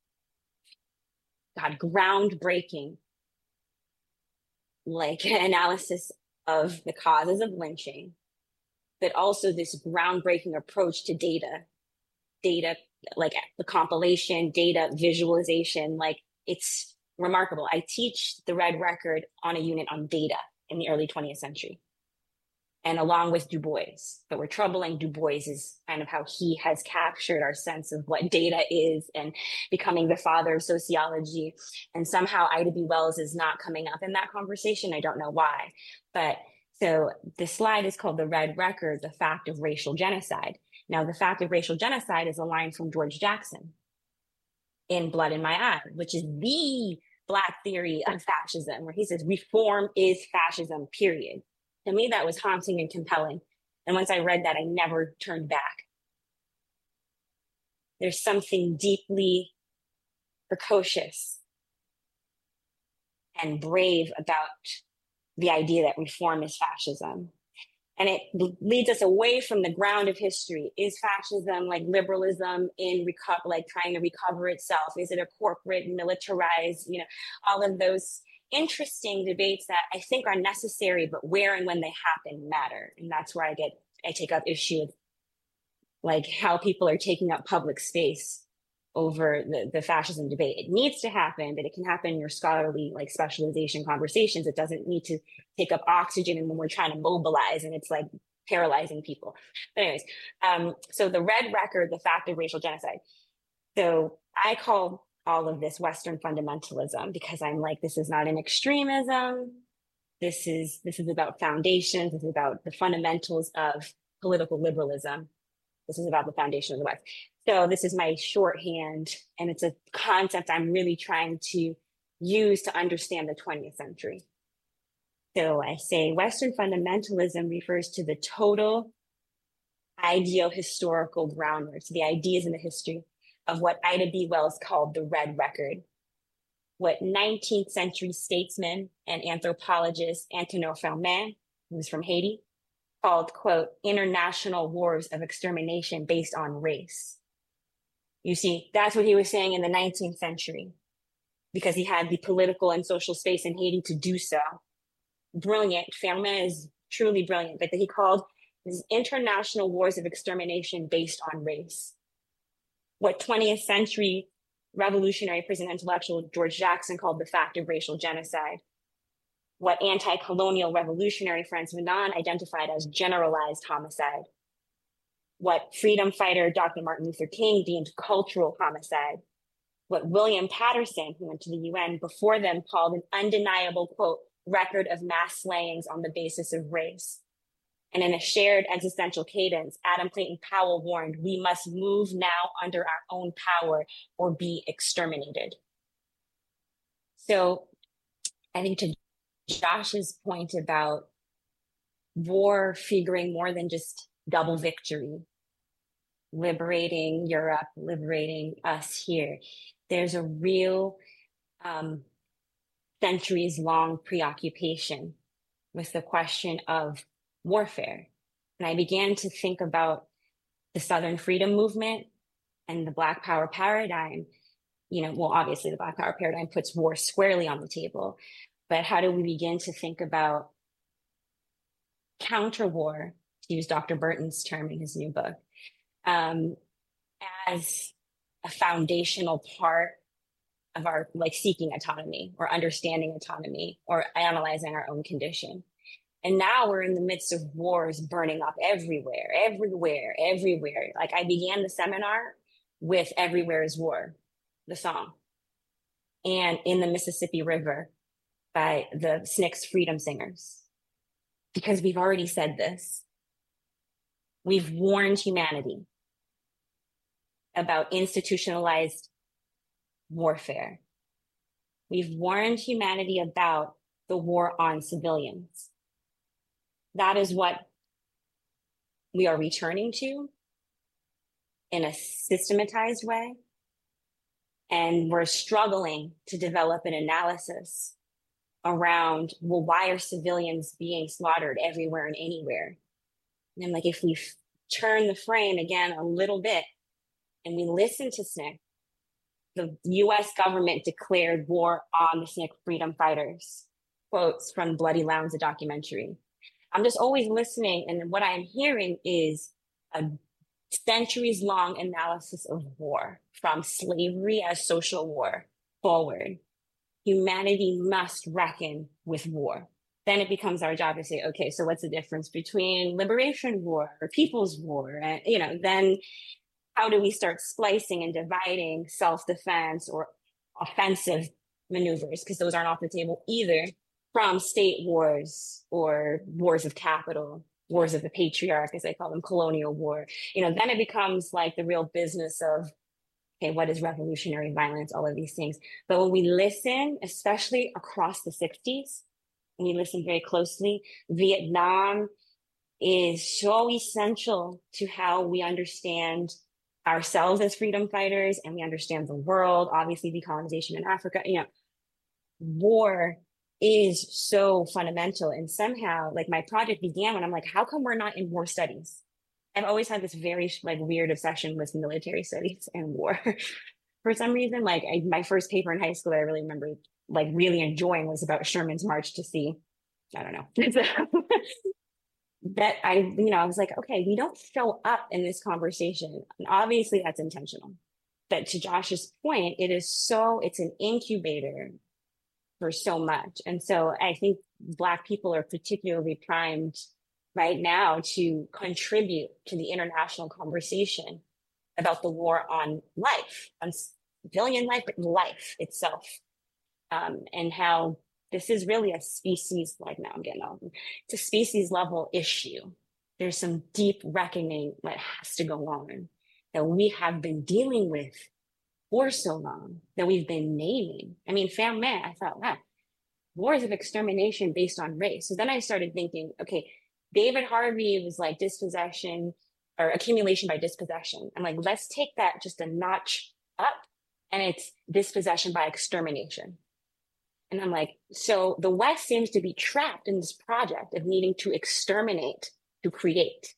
God, groundbreaking, like analysis of the causes of lynching, but also this groundbreaking approach to data, data, like the compilation, data visualization, like it's remarkable. I teach the Red Record on a unit on data in the early twentieth century, and along with Du Bois. But we're troubling Du Bois is kind of how he has captured our sense of what data is and becoming the father of sociology. And somehow Ida B. Wells is not coming up in that conversation. I don't know why. But so the slide is called The Red Record, the fact of racial genocide. Now, the fact of racial genocide is a line from George Jackson in Blood in My Eye, which is the Black theory of fascism, where he says reform is fascism, period. To me, that was haunting and compelling. And once I read that, I never turned back. There's something deeply precocious and brave about the idea that reform is fascism. And it leads us away from the ground of history. Is fascism like liberalism in reco- like trying to recover itself? Is it a corporate, militarized, you know, all of those interesting debates that I think are necessary, but where and when they happen matter. And that's where I get I take up issue with like how people are taking up public space over the, the fascism debate. It needs to happen, but it can happen in your scholarly like specialization conversations. It doesn't need to take up oxygen and when we're trying to mobilize and it's like paralyzing people. But anyways, um, so the red record, the fact of racial genocide. So I call all of this Western fundamentalism because I'm like, this is not an extremism. This is, this is about foundations. This is about the fundamentals of political liberalism. This is about the foundation of the West. So this is my shorthand, and it's a concept I'm really trying to use to understand the twentieth century. So I say Western fundamentalism refers to the total ideo-historical groundwork, so the ideas in the history of what Ida B. Wells called the Red Record, what nineteenth century statesman and anthropologist Antonin Firmin, who's from Haiti, called, quote, international wars of extermination based on race. You see, that's what he was saying in the nineteenth century, because he had the political and social space in Haiti to do so. Brilliant. Firmin is truly brilliant, but he called these international wars of extermination based on race. What twentieth century revolutionary prison intellectual George Jackson called the fact of racial genocide. What anti-colonial revolutionary Frantz Fanon identified as generalized homicide. What freedom fighter Doctor Martin Luther King deemed cultural homicide. What William Patterson, who went to the U N before them, called an undeniable, quote, record of mass slayings on the basis of race. And in a shared existential cadence, Adam Clayton Powell warned, we must move now under our own power or be exterminated. So I think to Josh's point about war figuring more than just double victory, liberating Europe, liberating us here, there's a real um, centuries-long preoccupation with the question of warfare. And I began to think about the Southern freedom movement and the Black Power paradigm. You know, well, obviously the Black Power paradigm puts war squarely on the table, but how do we begin to think about counter-war, to use Doctor Burton's term in his new book, um, as a foundational part of our like seeking autonomy or understanding autonomy or analyzing our own condition. And now we're in the midst of wars burning up everywhere, everywhere, everywhere. Like I began the seminar with Everywhere is War, the song, and In the Mississippi River by the S N C C Freedom Singers. Because we've already said this. We've warned humanity about institutionalized warfare. We've warned humanity about the war on civilians. That is what we are returning to in a systematized way. And we're struggling to develop an analysis around, well, why are civilians being slaughtered everywhere and anywhere? And I'm like, if we f- turn the frame again a little bit and we listen to S N C C, the U S government declared war on the S N C C freedom fighters. Quotes from Bloody Lounge, a documentary. I'm just always listening, and what I'm hearing is a centuries-long analysis of war, from slavery as social war forward. Humanity must reckon with war. Then it becomes our job to say, okay, so what's the difference between liberation war or people's war? And, you know, then how do we start splicing and dividing self-defense or offensive maneuvers? Because those aren't off the table either, from state wars or wars of capital, wars of the patriarch, as I call them, colonial war. You know, then it becomes like the real business of, okay, what is revolutionary violence, all of these things. But when we listen, especially across the sixties, and we listen very closely, Vietnam is so essential to how we understand ourselves as freedom fighters, and we understand the world, obviously decolonization in Africa. You know, war is so fundamental. And somehow, like, my project began when I'm like, how come we're not in war studies? I've always had this very like weird obsession with military studies and war. For some reason, like I, my first paper in high school that I really remember like really enjoying was about Sherman's March to Sea. I don't know. that I, you know, I was like, okay, we don't show up in this conversation. And obviously that's intentional. But to Josh's point, it is so, it's an incubator for so much. And so I think Black people are particularly primed right now to contribute to the international conversation about the war on life, on civilian life, but life itself. Um, and how this is really a species, like now I'm getting off, it's a species level issue. There's some deep reckoning that has to go on that we have been dealing with for so long, that we've been naming. I mean, fam man, I thought, wow, wars of extermination based on race. So then I started thinking, okay, David Harvey was like dispossession or accumulation by dispossession. I'm like, let's take that just a notch up, and it's dispossession by extermination. And I'm like, so the West seems to be trapped in this project of needing to exterminate to create.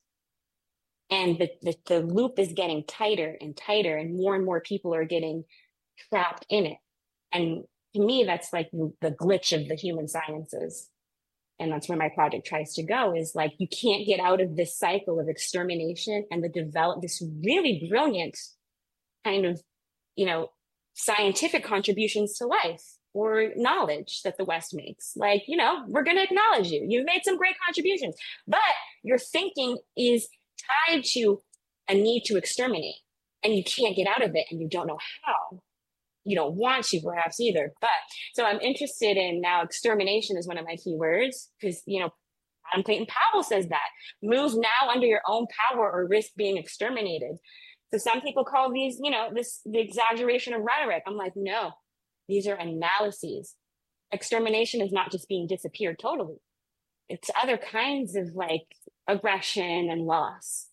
And the, the, the loop is getting tighter and tighter, and more and more people are getting trapped in it. And to me, that's like the glitch of the human sciences. And that's where my project tries to go, is like, you can't get out of this cycle of extermination and the develop this really brilliant kind of, you know, scientific contributions to life or knowledge that the West makes. Like, you know, we're going to acknowledge you. You've made some great contributions, but your thinking is tied to a need to exterminate, and you can't get out of it, and you don't know how. You don't want to, perhaps, either. But so I'm interested in now, extermination is one of my key words, because, you know, Adam Clayton Powell says that. Move now under your own power or risk being exterminated. So some people call these, you know, this the exaggeration of rhetoric. I'm like, no, these are analyses. Extermination is not just being disappeared totally. It's other kinds of like aggression and loss.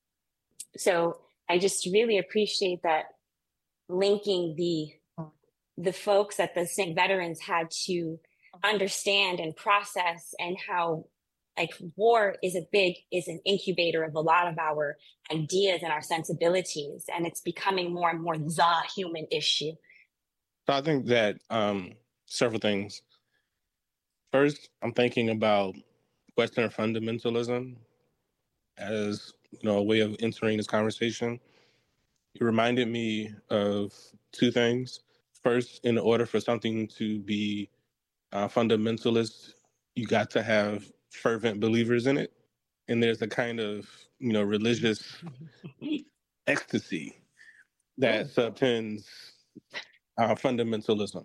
So I just really appreciate that, linking the the folks that the Saint Veterans had to understand and process, and how like war is a big, is an incubator of a lot of our ideas and our sensibilities. And it's becoming more and more the human issue. So I think that um, several things. First, I'm thinking about Western fundamentalism as, you know, a way of entering this conversation. It reminded me of two things. First, in order for something to be uh, fundamentalist, you got to have fervent believers in it. And there's a kind of, you know, religious ecstasy that subtends uh, fundamentalism.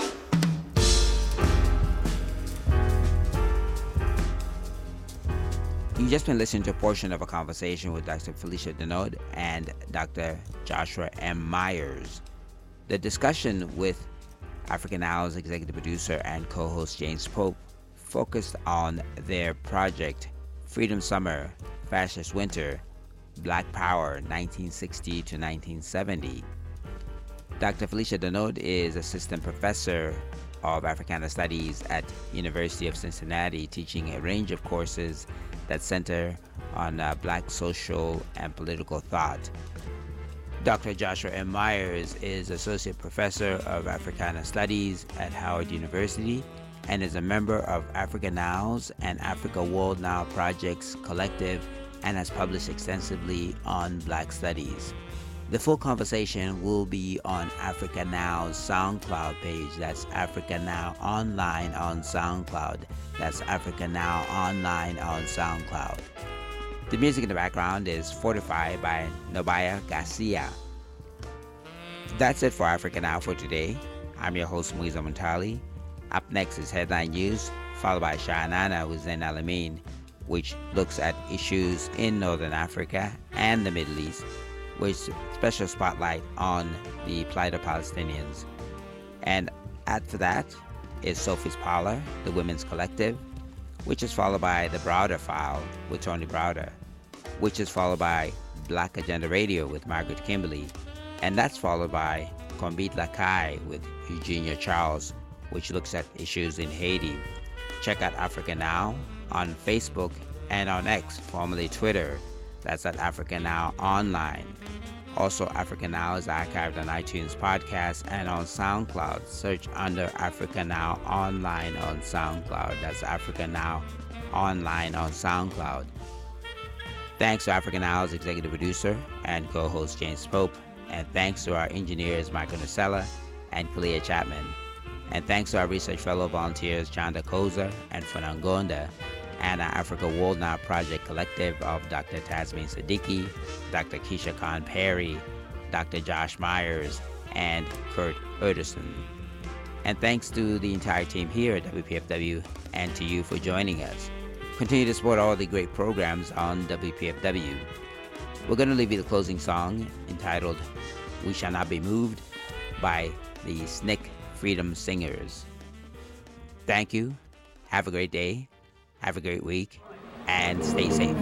You've just been listening to a portion of a conversation with Doctor Felicia Denoud and Doctor Joshua M. Myers. The discussion with Africa Now's executive producer and co-host James Pope focused on their project Freedom Summer, Fascist Winter, Black Power nineteen sixty to nineteen seventy. Doctor Felicia Denoud is assistant professor of Africana Studies at University of Cincinnati, teaching a range of courses that center on uh, Black social and political thought. Doctor Joshua M. Myers is Associate Professor of Africana Studies at Howard University and is a member of Africa Now's and Africa World Now Projects Collective, and has published extensively on Black Studies. The full conversation will be on Africa Now's SoundCloud page. That's Africa Now Online on SoundCloud. That's Africa Now Online on SoundCloud. The music in the background is Fortified by Nobaya Garcia. That's it for Africa Now for today. I'm your host, Muiza Muntali. Up next is Headline News, followed by Sha'anana with Zain Al-Amin, which looks at issues in Northern Africa and the Middle East, with special spotlight on the plight of Palestinians. And after that is Sophie's Parlor, the Women's Collective, which is followed by The Browder File with Tony Browder, which is followed by Black Agenda Radio with Margaret Kimberly, and that's followed by Kombit Lakai with Eugenia Charles, which looks at issues in Haiti. Check out Africa Now on Facebook and on X, formerly Twitter. That's at Africa Now Online. Also, Africa Now is archived on iTunes Podcast and on SoundCloud. Search under Africa Now Online on SoundCloud. That's Africa Now online on SoundCloud. Thanks to African Owl's executive producer and co-host James Pope, and thanks to our engineers Michael Nacella and Kalia Chapman. And thanks to our research fellow volunteers Chanda Koza and Funangonda, and our Africa World Now Project Collective of Doctor Tasmin Siddiqui, Doctor Keisha Khan Perry, Doctor Josh Myers, and Kurt Erderson. And thanks to the entire team here at W P F W and to you for joining us. Continue to support all the great programs on W P F W. We're going to leave you the closing song entitled We Shall Not Be Moved by the S N C C Freedom Singers. Thank you. Have a great day. Have a great week. And stay safe.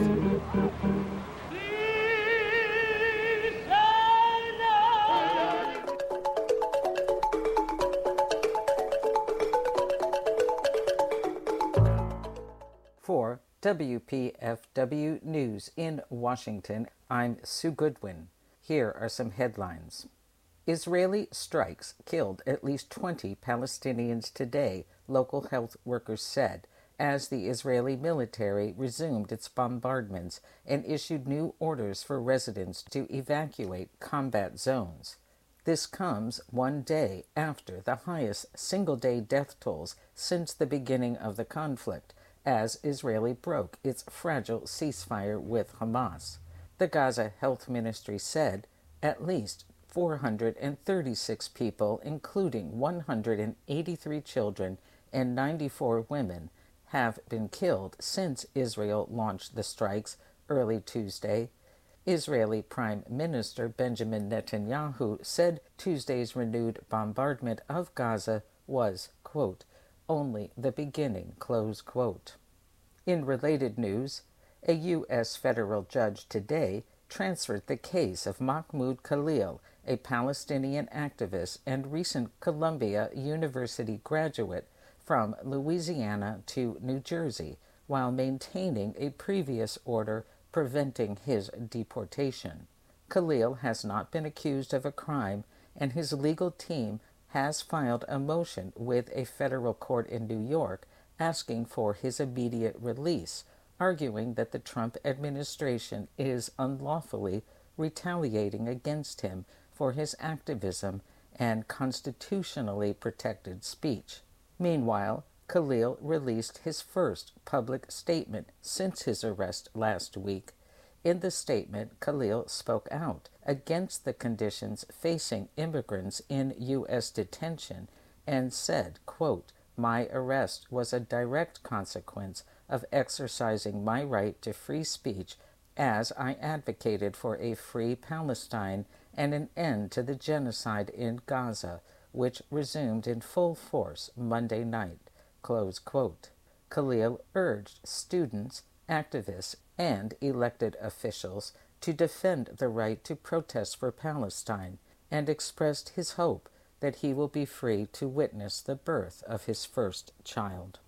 For W P F W News in Washington, I'm Sue Goodwin. Here are some headlines. Israeli strikes killed at least twenty Palestinians today, local health workers said, as the Israeli military resumed its bombardments and issued new orders for residents to evacuate combat zones. This comes one day after the highest single-day death tolls since the beginning of the conflict, as Israel broke its fragile ceasefire with Hamas. The Gaza Health Ministry said at least four hundred thirty-six people, including one hundred eighty-three children and ninety-four women, have been killed since Israel launched the strikes early Tuesday. Israeli Prime Minister Benjamin Netanyahu said Tuesday's renewed bombardment of Gaza was, quote, only the beginning, close quote. In related news, a U S federal judge today transferred the case of Mahmoud Khalil, a Palestinian activist and recent Columbia University graduate, from Louisiana to New Jersey, while maintaining a previous order preventing his deportation. Khalil has not been accused of a crime, and his legal team has filed a motion with a federal court in New York asking for his immediate release, arguing that the Trump administration is unlawfully retaliating against him for his activism and constitutionally protected speech. Meanwhile, Khalil released his first public statement since his arrest last week. In the statement, Khalil spoke out against the conditions facing immigrants in U S detention and said, quote, my arrest was a direct consequence of exercising my right to free speech as I advocated for a free Palestine and an end to the genocide in Gaza, which resumed in full force Monday night, close quote. Khalil urged students, activists, and elected officials to defend the right to protest for Palestine and expressed his hope that he will be free to witness the birth of his first child.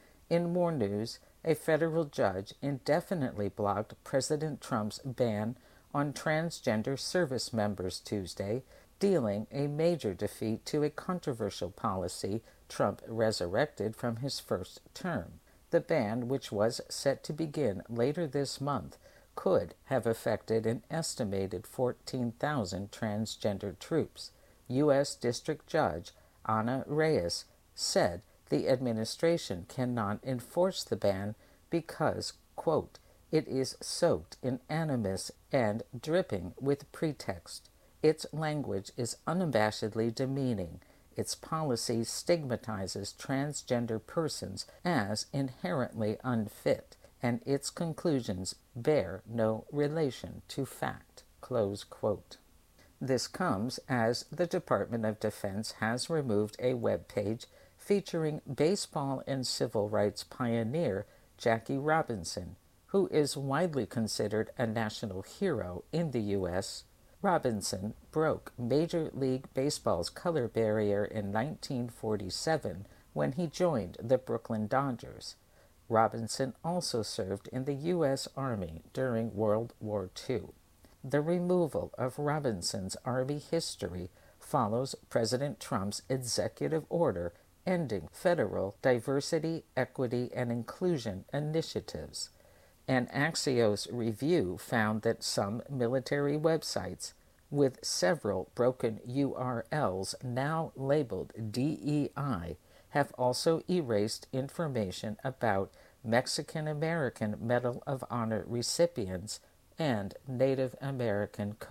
In more news, a federal judge indefinitely blocked President Trump's ban on transgender service members Tuesday, dealing a major defeat to a controversial policy Trump resurrected from his first term. The ban, which was set to begin later this month, could have affected an estimated fourteen thousand transgender troops. U S District Judge Ana Reyes said the administration cannot enforce the ban because, quote, it is soaked in animus and dripping with pretext. Its language is unabashedly demeaning. Its policy stigmatizes transgender persons as inherently unfit, and its conclusions bear no relation to fact, close quote. This comes as the Department of Defense has removed a web page featuring baseball and civil rights pioneer Jackie Robinson, who is widely considered a national hero in the U S Robinson broke Major League Baseball's color barrier in nineteen forty-seven when he joined the Brooklyn Dodgers. Robinson also served in the U S Army during World War Two. The removal of Robinson's Army history follows President Trump's executive order ending federal diversity, equity, and inclusion initiatives. An Axios review found that some military websites with several broken U R Ls now labeled D E I have also erased information about Mexican American Medal of Honor recipients and Native American